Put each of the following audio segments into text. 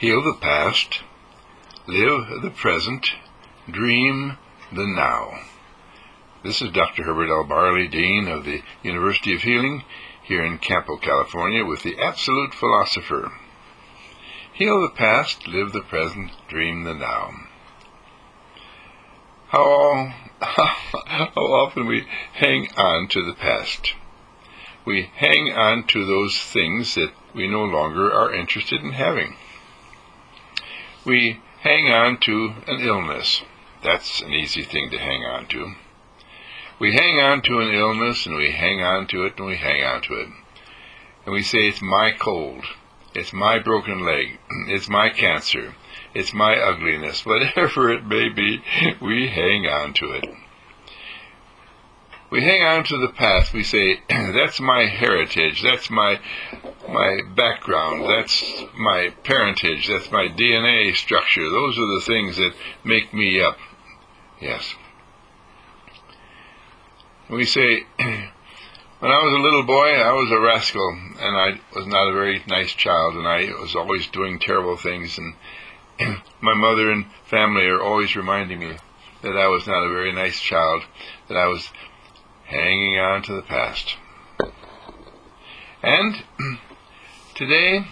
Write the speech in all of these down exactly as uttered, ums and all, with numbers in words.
Heal the past, live the present, dream the now. This is Doctor Herbert L. Barley, Dean of the University of Healing, here in Campo, California, with the Absolute Philosopher. Heal the past, live the present, dream the now. How, how often we hang on to the past. We hang on to those things that we no longer are interested in having. We hang on to an illness. That's an easy thing to hang on to. We hang on to an illness, and we hang on to it, and we hang on to it. And we say, it's my cold, it's my broken leg, it's my cancer, it's my ugliness, whatever it may be, we hang on to it. We hang on to the past. We say, that's my heritage, that's my my background, that's my parentage, that's my D N A structure. Those are the things that make me up. Yes. We say, when I was a little boy, I was a rascal, and I was not a very nice child, and I was always doing terrible things, and my mother and family are always reminding me that I was not a very nice child, that I was hanging on to the past. And today,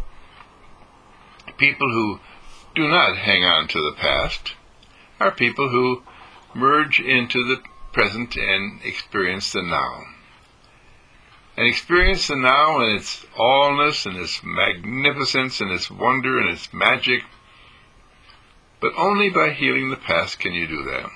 people who do not hang on to the past are people who merge into the present and experience the now. And experience the now in its allness and its magnificence and its wonder and its magic. But only by healing the past can you do that.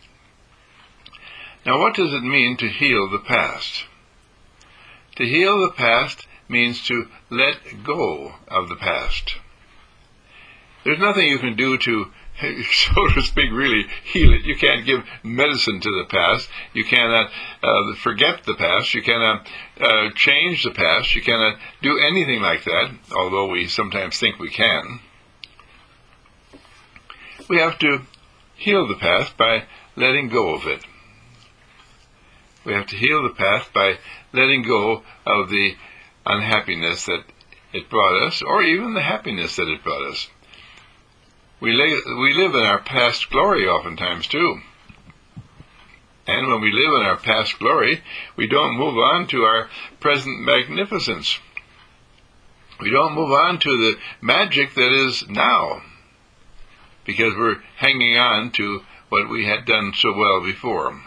Now, what does it mean to heal the past? To heal the past means to let go of the past. There's nothing you can do to, so to speak, really heal it. You can't give medicine to the past. You cannot uh, forget the past. You cannot uh, change the past. You cannot do anything like that, although we sometimes think we can. We have to heal the past by letting go of it. We have to heal the past by letting go of the unhappiness that it brought us, or even the happiness that it brought us. We, lay, we live in our past glory oftentimes, too. And when we live in our past glory, we don't move on to our present magnificence. We don't move on to the magic that is now, because we're hanging on to what we had done so well before.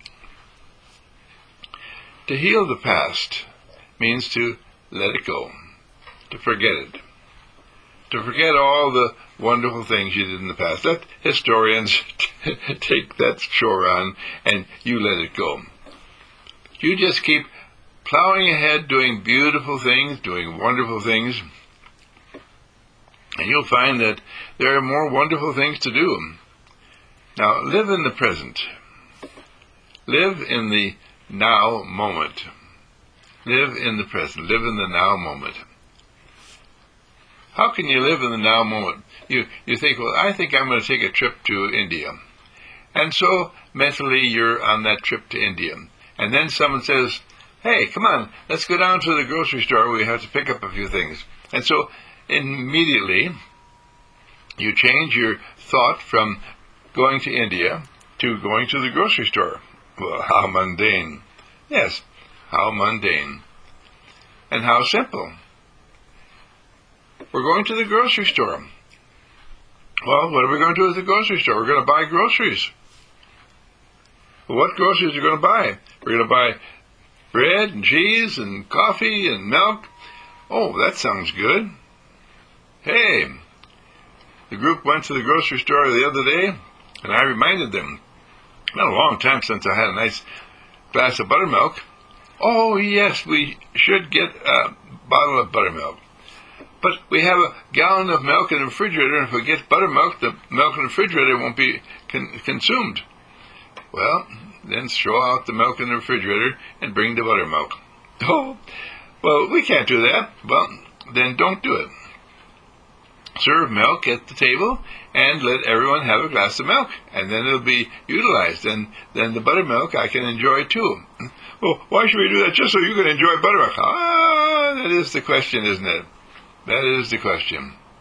To heal the past means to let it go, to forget it, to forget all the wonderful things you did in the past. Let historians take that chore on, and you let it go. You just keep plowing ahead, doing beautiful things, doing wonderful things, and you'll find that there are more wonderful things to do. Now, live in the present. Live in the now moment. Live in the present. Live in the now moment. How can you live in the now moment? You you think, well, I think I'm going to take a trip to India. And so, mentally, you're on that trip to India. And then someone says, hey, come on, let's go down to the grocery store. We have to pick up a few things. And so, immediately, you change your thought from going to India to going to the grocery store. Well, how mundane. Yes, how mundane. And how simple. We're going to the grocery store. Well, what are we going to do at the grocery store? We're going to buy groceries. Well, what groceries are we going to buy? We're going to buy bread and cheese and coffee and milk. Oh, that sounds good. Hey, the group went to the grocery store the other day, and I reminded them, it's been a long time since I had a nice glass of buttermilk. Oh, yes, we should get a bottle of buttermilk. But we have a gallon of milk in the refrigerator, and if we get buttermilk, the milk in the refrigerator won't be con- consumed. Well, then throw out the milk in the refrigerator and bring the buttermilk. Oh, well, we can't do that. Well, then don't do it. Serve milk at the table and let everyone have a glass of milk, and then it'll be utilized, and then the buttermilk I can enjoy too. Well, why should we do that? Just so you can enjoy buttermilk? Ah, that is the question, isn't it? That is the question.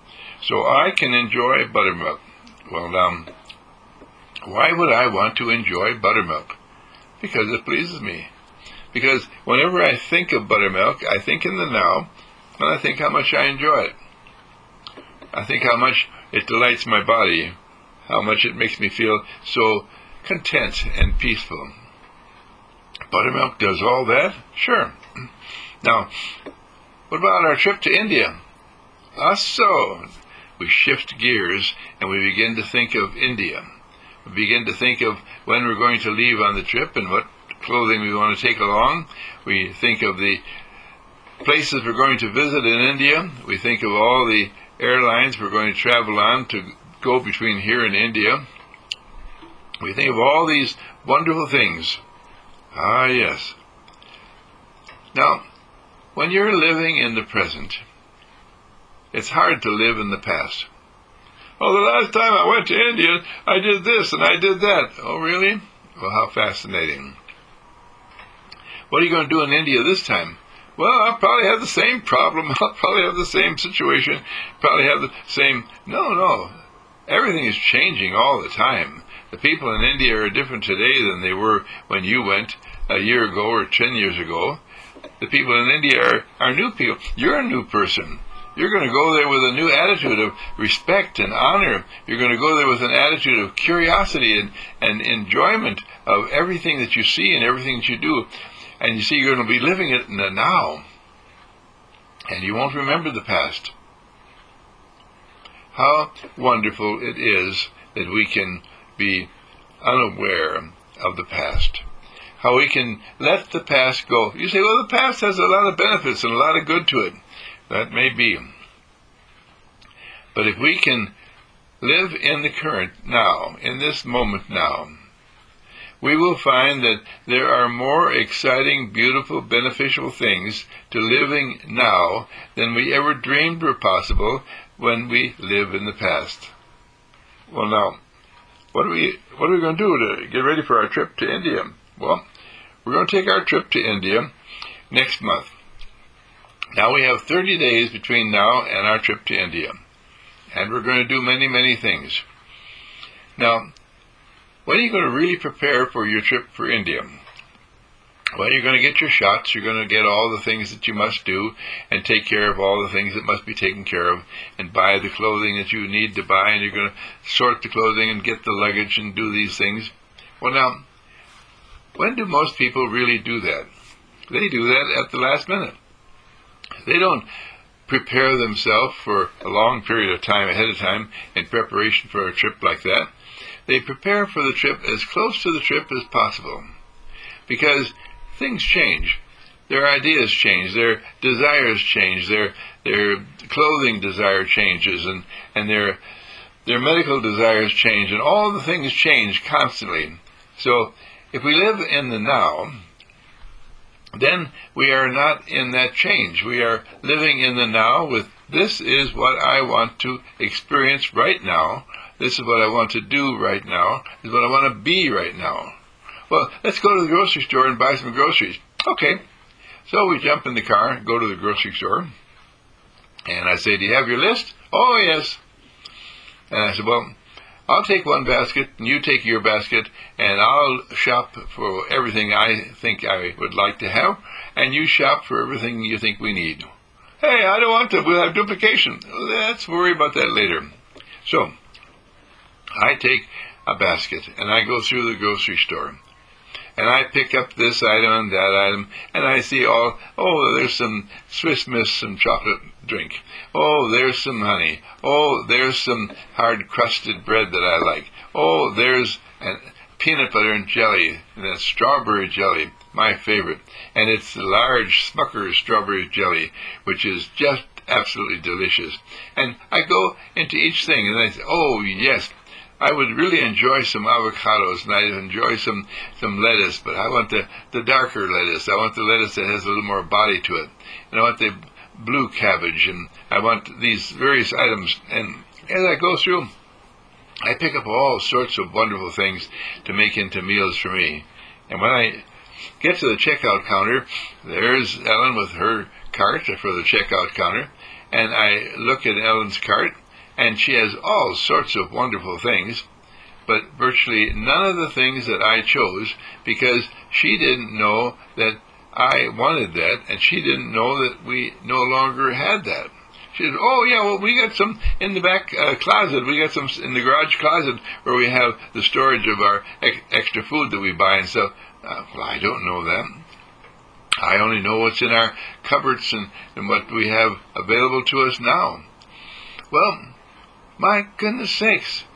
so I can enjoy buttermilk. Well, now, why would I want to enjoy buttermilk? Because it pleases me. Because whenever I think of buttermilk, I think in the now, and I think how much I enjoy it. I think how much it delights my body, how much it makes me feel so content and peaceful. Buttermilk does all that? Sure. Now, what about our trip to India? Ah, so we shift gears and we begin to think of India. We begin to think of when we're going to leave on the trip and what clothing we want to take along. We think of the places we're going to visit in India. We think of all the airlines we're going to travel on to go between here and India. We think of all these wonderful things. Ah, yes. Now, when you're living in the present, it's hard to live in the past. Oh, the last time I went to India, I did this and I did that. Oh, really? Well, how fascinating. What are you going to do in India this time? Well, I'll probably have the same problem. I'll probably have the same situation. Probably have the same... No, no. Everything is changing all the time. The people in India are different today than they were when you went a year ago or ten years ago. The people in India are, are new people. You're a new person. You're going to go there with a new attitude of respect and honor. You're going to go there with an attitude of curiosity and, and enjoyment of everything that you see and everything that you do. And you see, you're going to be living it in the now. And you won't remember the past. How wonderful it is that we can be unaware of the past. How we can let the past go. You say, well, the past has a lot of benefits and a lot of good to it. That may be. But if we can live in the current now, in this moment now, we will find that there are more exciting, beautiful, beneficial things to living now than we ever dreamed were possible when we live in the past. Well, now, what are we, what are we going to do to get ready for our trip to India? Well, we're going to take our trip to India next month. Now we have thirty days between now and our trip to India. And we're going to do many, many things. Now, when are you going to really prepare for your trip for India? Well, you're going to get your shots. You're going to get all the things that you must do and take care of all the things that must be taken care of and buy the clothing that you need to buy, and you're going to sort the clothing and get the luggage and do these things. Well, now, when do most people really do that? They do that at the last minute. They don't prepare themselves for a long period of time ahead of time in preparation for a trip like that. They prepare for the trip as close to the trip as possible, because things change. Their ideas change, their desires change, their their clothing desire changes, and, and their their medical desires change, and all the things change constantly. So if we live in the now, then we are not in that change. We are living in the now with, this is what I want to experience right now. This is what I want to do right now. This is what I want to be right now. Well, let's go to the grocery store and buy some groceries. Okay. So we jump in the car, go to the grocery store, and I say, do you have your list? Oh, yes. And I said, well, I'll take one basket, and you take your basket, and I'll shop for everything I think I would like to have, and you shop for everything you think we need. Hey, I don't want to. We'll have duplication. Let's worry about that later. So I take a basket, and I go through the grocery store, and I pick up this item and that item, and I see all, oh, there's some Swiss Miss, some chocolate drink. Oh, there's some honey. Oh, there's some hard-crusted bread that I like. Oh, there's a peanut butter and jelly, and a strawberry jelly, my favorite. And it's the large Smucker's strawberry jelly, which is just absolutely delicious. And I go into each thing, and I say, oh, yes, I would really enjoy some avocados, and I'd enjoy some, some lettuce, but I want the, the darker lettuce. I want the lettuce that has a little more body to it. And I want the blue cabbage, and I want these various items. And as I go through, I pick up all sorts of wonderful things to make into meals for me. And when I get to the checkout counter, there's Ellen with her cart for the checkout counter, and I look at Ellen's cart, and she has all sorts of wonderful things, but virtually none of the things that I chose, because she didn't know that I wanted that, and she didn't know that we no longer had that. She said, oh, yeah, well, we got some in the back uh, closet. We got some in the garage closet where we have the storage of our ex- extra food that we buy and stuff. Uh, well, I don't know that. I only know what's in our cupboards and, and what we have available to us now. Well, my goodness sakes,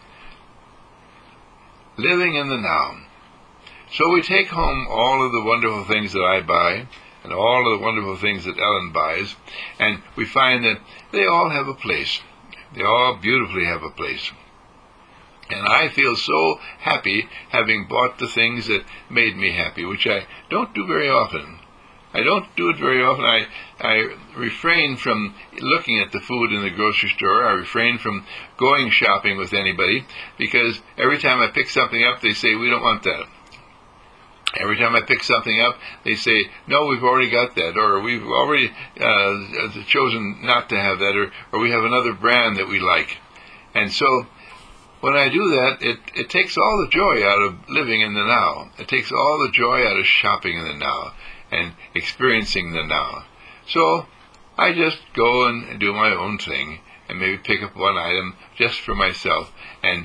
living in the now. So we take home all of the wonderful things that I buy and all of the wonderful things that Ellen buys, and we find that they all have a place. They all beautifully have a place. And I feel so happy having bought the things that made me happy, which I don't do very often. I don't do it very often. I, I refrain from looking at the food in the grocery store. I refrain from going shopping with anybody, because every time I pick something up, they say, we don't want that. Every time I pick something up, they say, no, we've already got that, or we've already uh, chosen not to have that, or, or we have another brand that we like. And so when I do that, it, it takes all the joy out of living in the now. It takes all the joy out of shopping in the now and experiencing the now. So I just go and do my own thing and maybe pick up one item just for myself and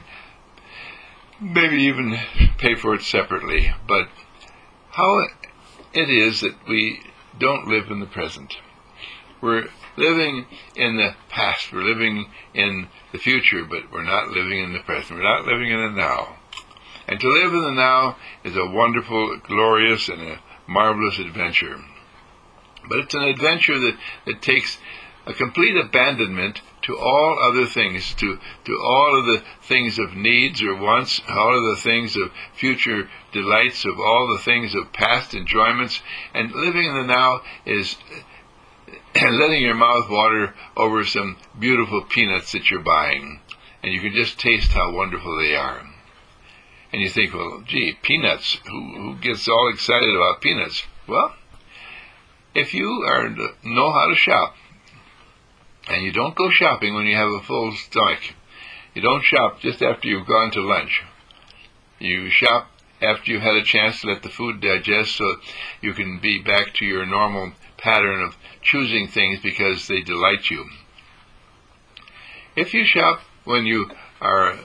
maybe even pay for it separately. But how it is that we don't live in the present. We're living in the past, we're living in the future, but we're not living in the present. We're not living in the now. And to live in the now is a wonderful, glorious, and a marvelous adventure. But it's an adventure that, that takes a complete abandonment to all other things, to, to all of the things of needs or wants, all of the things of future delights, of all the things of past enjoyments. And living in the now is letting your mouth water over some beautiful peanuts that you're buying, and you can just taste how wonderful they are. And you think, well, gee, peanuts, who, who gets all excited about peanuts? Well, if you are know how to shop, and you don't go shopping when you have a full stomach, you don't shop just after you've gone to lunch. You shop after you've had a chance to let the food digest so you can be back to your normal pattern of choosing things because they delight you. If you shop when you are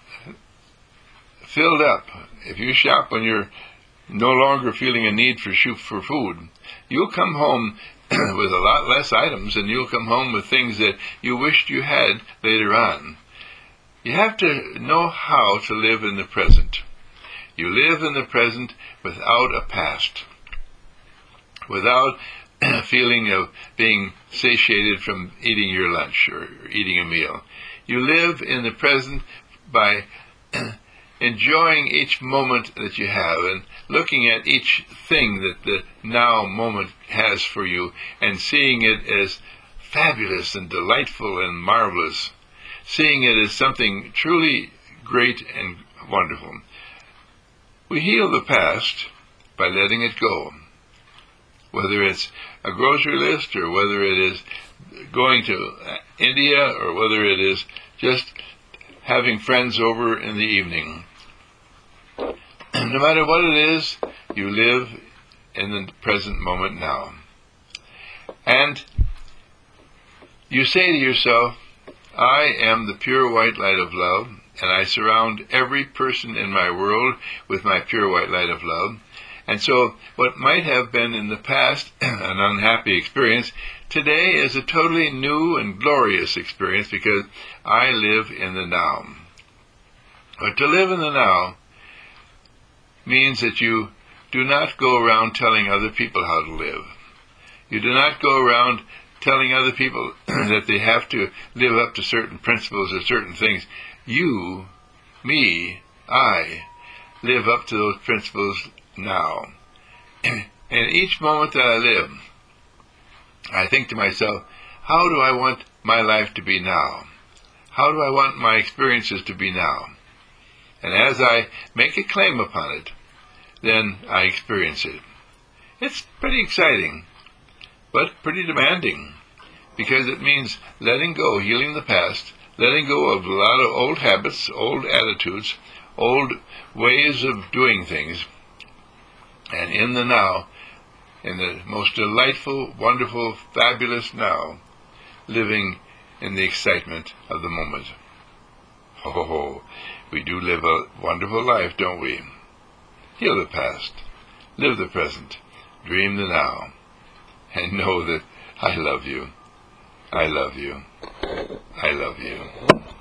filled up, if you shop when you're no longer feeling a need for shoot for food, you'll come home with a lot less items, and you'll come home with things that you wished you had later on. You have to know how to live in the present. You live in the present without a past, without a feeling of being satiated from eating your lunch or eating a meal. You live in the present by enjoying each moment that you have and looking at each thing that the now moment has for you and seeing it as fabulous and delightful and marvelous, seeing it as something truly great and wonderful. We heal the past by letting it go, whether it's a grocery list or whether it is going to India or whether it is just having friends over in the evening. No matter what it is, you live in the present moment now. And you say to yourself, I am the pure white light of love, and I surround every person in my world with my pure white light of love. And so what might have been in the past an unhappy experience, today is a totally new and glorious experience because I live in the now. But to live in the now means that you do not go around telling other people how to live. You do not go around telling other people that they have to live up to certain principles or certain things. You, me, I, live up to those principles now. And each moment that I live, I think to myself, how do I want my life to be now? How do I want my experiences to be now? And as I make a claim upon it, then I experience it. It's pretty exciting, but pretty demanding, because it means letting go, healing the past, letting go of a lot of old habits, old attitudes, old ways of doing things, and in the now, in the most delightful, wonderful, fabulous now, living in the excitement of the moment. Oh, we do live a wonderful life, don't we? Heal the past, live the present, dream the now, and know that I love you. I love you. I love you.